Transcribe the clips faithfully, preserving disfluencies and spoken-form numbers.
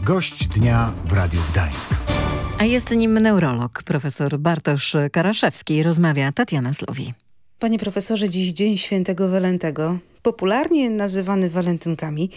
Gość dnia w Radiu Gdańsk. A jest nim neurolog, profesor Bartosz Karaszewski. Rozmawia Tatiana Slowi. Panie profesorze, dziś Dzień Świętego Walentego, popularnie nazywany walentynkami.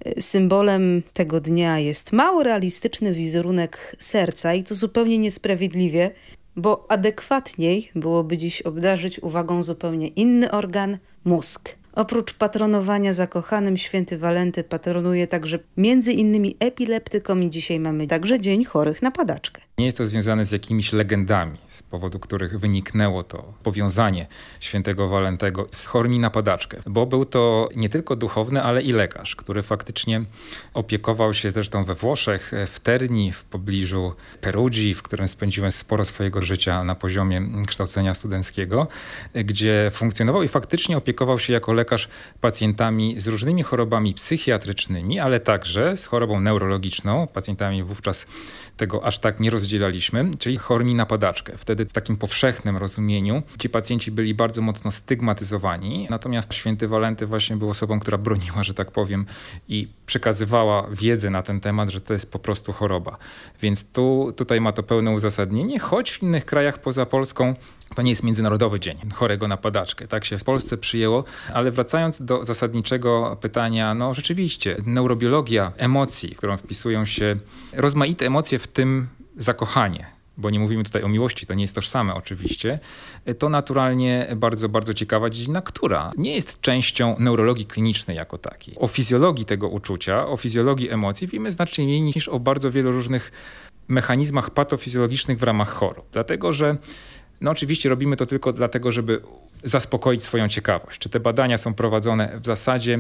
Symbolem tego dnia jest mało realistyczny wizerunek serca i to zupełnie niesprawiedliwie, bo adekwatniej byłoby dziś obdarzyć uwagą zupełnie inny organ – mózg. Oprócz patronowania zakochanym, święty Walenty patronuje także między innymi epileptykom i dzisiaj mamy także Dzień Chorych na Padaczkę. Nie jest to związane z jakimiś legendami, z powodu których wyniknęło to powiązanie świętego Walentego z chorymi na padaczkę, bo był to nie tylko duchowny, ale i lekarz, który faktycznie opiekował się zresztą we Włoszech, w Terni, w pobliżu Perugii, w którym spędziłem sporo swojego życia na poziomie kształcenia studenckiego, gdzie funkcjonował i faktycznie opiekował się jako lekarz pacjentami z różnymi chorobami psychiatrycznymi, ale także z chorobą neurologiczną. Pacjentami wówczas tego aż tak nie rozdzielaliśmy, czyli chorymi na padaczkę. Wtedy w takim powszechnym rozumieniu ci pacjenci byli bardzo mocno stygmatyzowani, natomiast święty Walenty właśnie był osobą, która broniła, że tak powiem, i przekazywała wiedzę na ten temat, że to jest po prostu choroba. Więc tu, tutaj ma to pełne uzasadnienie, choć w innych krajach poza Polską to nie jest Międzynarodowy Dzień Chorego na Padaczkę. Tak się w Polsce przyjęło, ale wracając do zasadniczego pytania, no rzeczywiście neurobiologia emocji, w którą wpisują się rozmaite emocje, w tym zakochanie, bo nie mówimy tutaj o miłości, to nie jest tożsame oczywiście, to naturalnie bardzo, bardzo ciekawa dziedzina, która nie jest częścią neurologii klinicznej jako takiej. O fizjologii tego uczucia, o fizjologii emocji wiemy znacznie mniej niż o bardzo wielu różnych mechanizmach patofizjologicznych w ramach chorób. Dlatego, że no oczywiście robimy to tylko dlatego, żeby zaspokoić swoją ciekawość. Czy te badania są prowadzone w zasadzie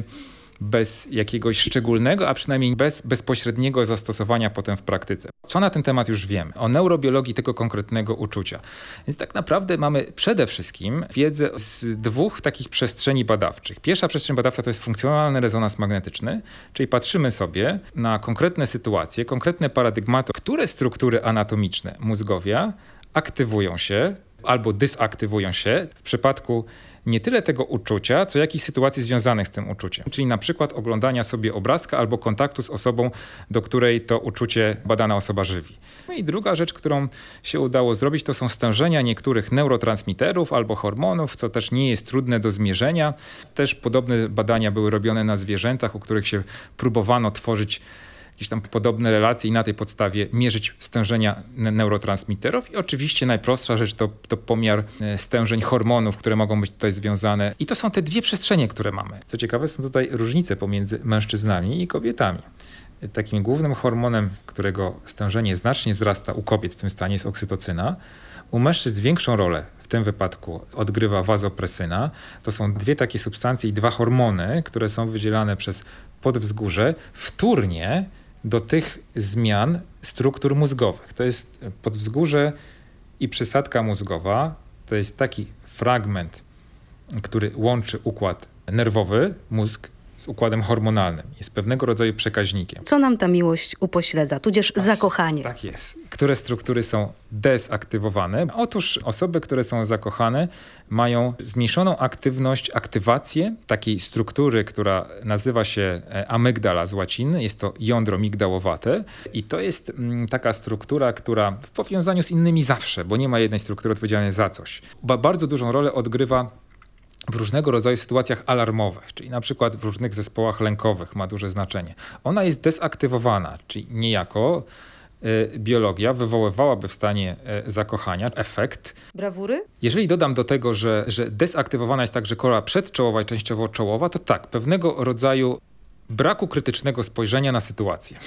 bez jakiegoś szczególnego, a przynajmniej bez bezpośredniego zastosowania potem w praktyce. Co na ten temat już wiemy? O neurobiologii tego konkretnego uczucia. Więc tak naprawdę mamy przede wszystkim wiedzę z dwóch takich przestrzeni badawczych. Pierwsza przestrzeń badawcza to jest funkcjonalny rezonans magnetyczny, czyli patrzymy sobie na konkretne sytuacje, konkretne paradygmaty, które struktury anatomiczne mózgowia aktywują się albo dysaktywują się w przypadku nie tyle tego uczucia, co jakichś sytuacji związanych z tym uczuciem. Czyli na przykład oglądania sobie obrazka albo kontaktu z osobą, do której to uczucie badana osoba żywi. No i druga rzecz, którą się udało zrobić, to są stężenia niektórych neurotransmiterów albo hormonów, co też nie jest trudne do zmierzenia. Też podobne badania były robione na zwierzętach, u których się próbowano tworzyć jakieś tam podobne relacje i na tej podstawie mierzyć stężenia neurotransmiterów. I oczywiście najprostsza rzecz to, to pomiar stężeń hormonów, które mogą być tutaj związane. I to są te dwie przestrzenie, które mamy. Co ciekawe, są tutaj różnice pomiędzy mężczyznami i kobietami. Takim głównym hormonem, którego stężenie znacznie wzrasta u kobiet w tym stanie, jest oksytocyna. U mężczyzn większą rolę w tym wypadku odgrywa wazopresyna. To są dwie takie substancje i dwa hormony, które są wydzielane przez podwzgórze wtórnie do tych zmian struktur mózgowych. To jest podwzgórze i przysadka mózgowa. To jest taki fragment, który łączy układ nerwowy, mózg, z układem hormonalnym. Jest pewnego rodzaju przekaźnikiem. Co nam ta miłość upośledza, tudzież tak, zakochanie? Tak jest. Które struktury są dezaktywowane? Otóż osoby, które są zakochane, mają zmniejszoną aktywność, aktywację takiej struktury, która nazywa się amygdala z łaciny. Jest to jądro migdałowate i to jest taka struktura, która w powiązaniu z innymi zawsze, bo nie ma jednej struktury odpowiedzialnej za coś, bardzo dużą rolę odgrywa w różnego rodzaju sytuacjach alarmowych, czyli na przykład w różnych zespołach lękowych ma duże znaczenie. Ona jest dezaktywowana, czyli niejako y, biologia wywoływałaby w stanie y, zakochania efekt brawury? Jeżeli dodam do tego, że, że dezaktywowana jest także kora przedczołowa i częściowo czołowa, to tak, pewnego rodzaju braku krytycznego spojrzenia na sytuację.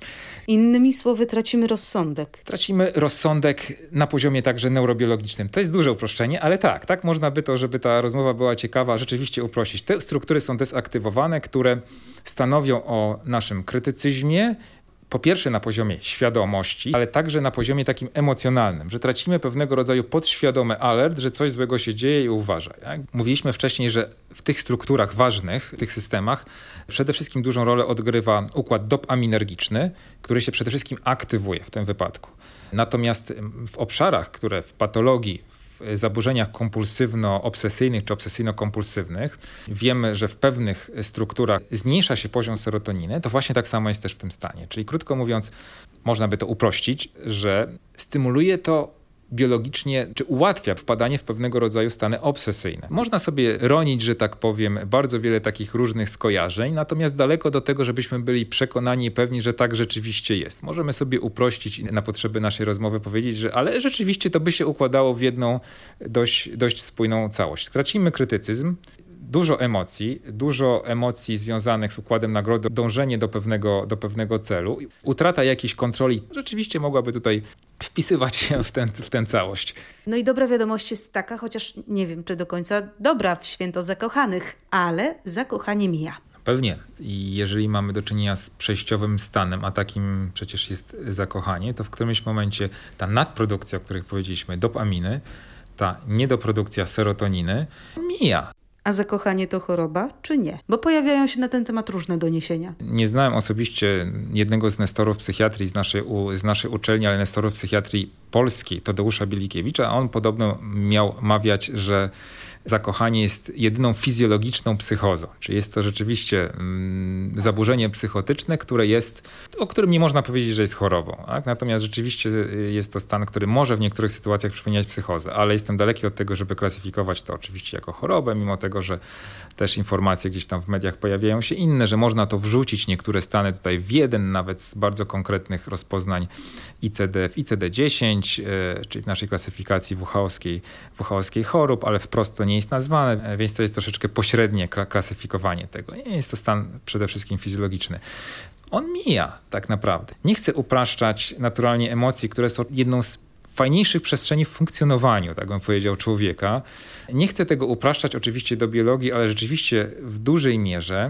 Innymi słowy, tracimy rozsądek. Tracimy rozsądek na poziomie także neurobiologicznym. To jest duże uproszczenie, ale tak, tak można by to, żeby ta rozmowa była ciekawa, rzeczywiście uprościć. Te struktury są dezaktywowane, które stanowią o naszym krytycyzmie, po pierwsze na poziomie świadomości, ale także na poziomie takim emocjonalnym, że tracimy pewnego rodzaju podświadomy alert, że coś złego się dzieje i uważaj. Tak? Mówiliśmy wcześniej, że w tych strukturach ważnych, w tych systemach przede wszystkim dużą rolę odgrywa układ dopaminergiczny, który się przede wszystkim aktywuje w tym wypadku. Natomiast w obszarach, które w patologii, w zaburzeniach kompulsywno-obsesyjnych czy obsesyjno-kompulsywnych wiemy, że w pewnych strukturach zmniejsza się poziom serotoniny, to właśnie tak samo jest też w tym stanie. Czyli krótko mówiąc, można by to uprościć, że stymuluje to biologicznie, czy ułatwia wpadanie w pewnego rodzaju stany obsesyjne. Można sobie ronić, że tak powiem, bardzo wiele takich różnych skojarzeń, natomiast daleko do tego, żebyśmy byli przekonani i pewni, że tak rzeczywiście jest. Możemy sobie uprościć i na potrzeby naszej rozmowy powiedzieć, że ale rzeczywiście to by się układało w jedną dość, dość spójną całość. Stracimy krytycyzm, dużo emocji, dużo emocji związanych z układem nagrody, dążenie do pewnego, do pewnego celu, utrata jakiejś kontroli rzeczywiście mogłaby tutaj wpisywać się w tę w tę całość. No i dobra wiadomość jest taka, chociaż nie wiem, czy do końca dobra w święto zakochanych, ale zakochanie mija. Pewnie. I jeżeli mamy do czynienia z przejściowym stanem, a takim przecież jest zakochanie, to w którymś momencie ta nadprodukcja, o której powiedzieliśmy, dopaminy, ta niedoprodukcja serotoniny mija. A zakochanie to choroba, czy nie? Bo pojawiają się na ten temat różne doniesienia. Nie znałem osobiście jednego z nestorów psychiatrii z naszej, z naszej uczelni, ale nestorów psychiatrii polskiej, Tadeusza Bielikiewicza. On podobno miał mawiać, że zakochanie jest jedyną fizjologiczną psychozą. Czyli jest to rzeczywiście mm, zaburzenie psychotyczne, które jest, o którym nie można powiedzieć, że jest chorobą. Tak? Natomiast rzeczywiście jest to stan, który może w niektórych sytuacjach przypominać psychozę, ale jestem daleki od tego, żeby klasyfikować to oczywiście jako chorobę, mimo tego, że też informacje gdzieś tam w mediach pojawiają się inne, że można to wrzucić niektóre stany tutaj w jeden nawet z bardzo konkretnych rozpoznań I C D w I C D dziesięć, yy, czyli w naszej klasyfikacji W H O-skiej, W H O-skiej chorób, ale wprost to nie jest nazwane, więc to jest troszeczkę pośrednie klasyfikowanie tego. Nie jest to stan przede wszystkim fizjologiczny. On mija tak naprawdę. Nie chcę upraszczać naturalnie emocji, które są jedną z fajniejszych przestrzeni w funkcjonowaniu, tak bym powiedział, człowieka. Nie chcę tego upraszczać oczywiście do biologii, ale rzeczywiście w dużej mierze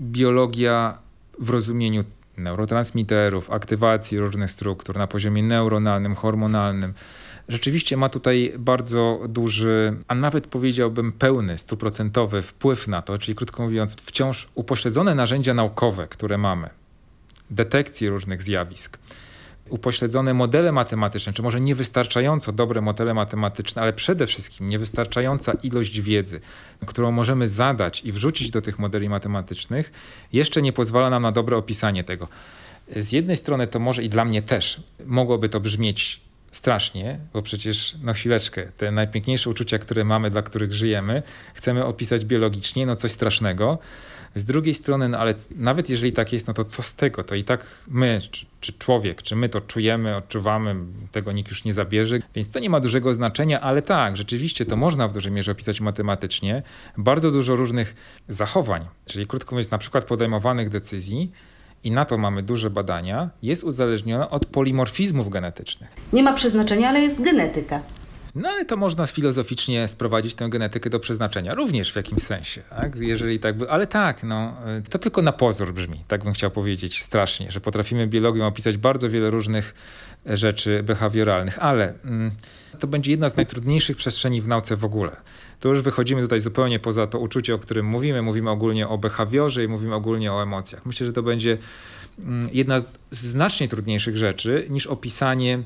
biologia w rozumieniu neurotransmiterów, aktywacji różnych struktur na poziomie neuronalnym, hormonalnym, rzeczywiście ma tutaj bardzo duży, a nawet powiedziałbym pełny, stuprocentowy wpływ na to, czyli krótko mówiąc wciąż upośledzone narzędzia naukowe, które mamy, detekcji różnych zjawisk, upośledzone modele matematyczne, czy może niewystarczająco dobre modele matematyczne, ale przede wszystkim niewystarczająca ilość wiedzy, którą możemy zadać i wrzucić do tych modeli matematycznych, jeszcze nie pozwala nam na dobre opisanie tego. Z jednej strony to może i dla mnie też mogłoby to brzmieć strasznie, bo przecież, no chwileczkę, te najpiękniejsze uczucia, które mamy, dla których żyjemy, chcemy opisać biologicznie, no coś strasznego. Z drugiej strony, no ale nawet jeżeli tak jest, no to co z tego? To i tak my, czy, czy człowiek, czy my to czujemy, odczuwamy, tego nikt już nie zabierze, więc to nie ma dużego znaczenia, ale tak, rzeczywiście to można w dużej mierze opisać matematycznie. Bardzo dużo różnych zachowań, czyli krótko mówiąc, na przykład podejmowanych decyzji, i na to mamy duże badania, jest uzależniona od polimorfizmów genetycznych. Nie ma przeznaczenia, ale jest genetyka. No ale to można filozoficznie sprowadzić tę genetykę do przeznaczenia, również w jakimś sensie, tak? Jeżeli tak by, ale tak, no, to tylko na pozór brzmi, tak bym chciał powiedzieć strasznie, że potrafimy biologią opisać bardzo wiele różnych rzeczy behawioralnych, ale mm, to będzie jedna z najtrudniejszych przestrzeni w nauce w ogóle. To już wychodzimy tutaj zupełnie poza to uczucie, o którym mówimy, mówimy ogólnie o behawiorze i mówimy ogólnie o emocjach. Myślę, że to będzie mm, jedna z znacznie trudniejszych rzeczy niż opisanie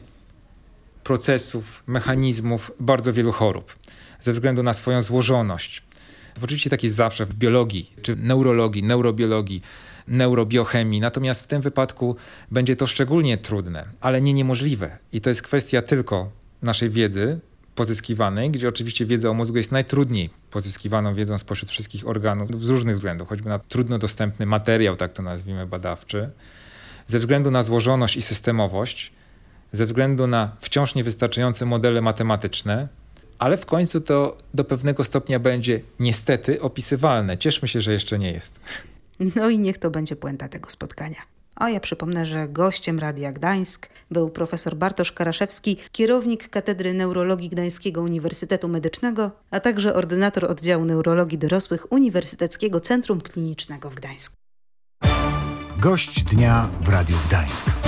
procesów, mechanizmów bardzo wielu chorób ze względu na swoją złożoność. Oczywiście tak jest zawsze w biologii, czy neurologii, neurobiologii, neurobiochemii, natomiast w tym wypadku będzie to szczególnie trudne, ale nie niemożliwe. I to jest kwestia tylko naszej wiedzy pozyskiwanej, gdzie oczywiście wiedza o mózgu jest najtrudniej pozyskiwaną wiedzą spośród wszystkich organów z różnych względów, choćby na trudno dostępny materiał, tak to nazwijmy, badawczy, ze względu na złożoność i systemowość, ze względu na wciąż niewystarczające modele matematyczne, ale w końcu to do pewnego stopnia będzie niestety opisywalne. Cieszmy się, że jeszcze nie jest. No i niech to będzie puenta tego spotkania. A ja przypomnę, że gościem Radia Gdańsk był profesor Bartosz Karaszewski, kierownik Katedry Neurologii Gdańskiego Uniwersytetu Medycznego, a także ordynator oddziału neurologii dorosłych Uniwersyteckiego Centrum Klinicznego w Gdańsku. Gość dnia w Radiu Gdańsk.